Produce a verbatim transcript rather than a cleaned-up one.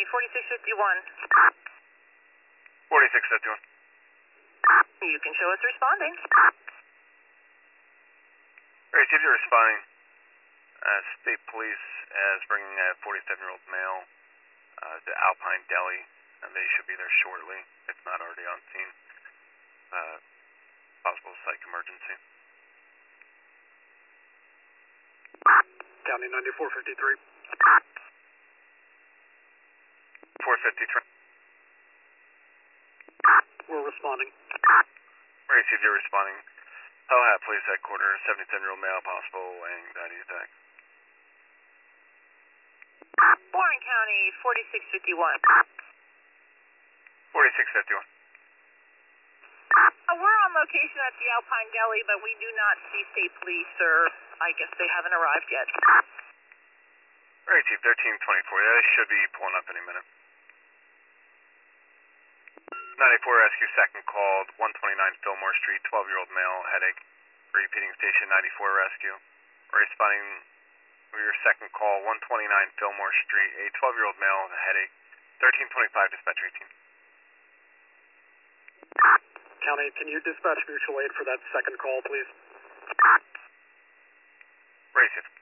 forty-six fifty-one. forty-six fifty-one. You can show us responding. Received you responding. Uh, State Police is bringing a forty-seven-year-old male uh, to Alpine Deli, and they should be there shortly, if not already on scene. Uh, possible psych emergency. County ninety-four fifty-three. four fifty-three. We're responding. Received you responding. Pelhat Police Headquarters, seventy-seven-year-old male, possible anxiety attack. Warren County forty-six fifty-one. forty-six fifty-one. Uh, we're on location at the Alpine Deli, but we do not see state police, or I guess they haven't arrived yet. Received thirteen twenty-four. Yeah, they should be pulling up any minute. ninety-four Rescue second called, one twenty-nine Fillmore Street, twelve-year-old male, headache. Repeating station ninety-four Rescue. Responding for your second call, one twenty-nine Fillmore Street, a twelve-year-old male with a headache. thirteen twenty-five dispatch eighteen. County, can you dispatch mutual aid for that second call, please? Received.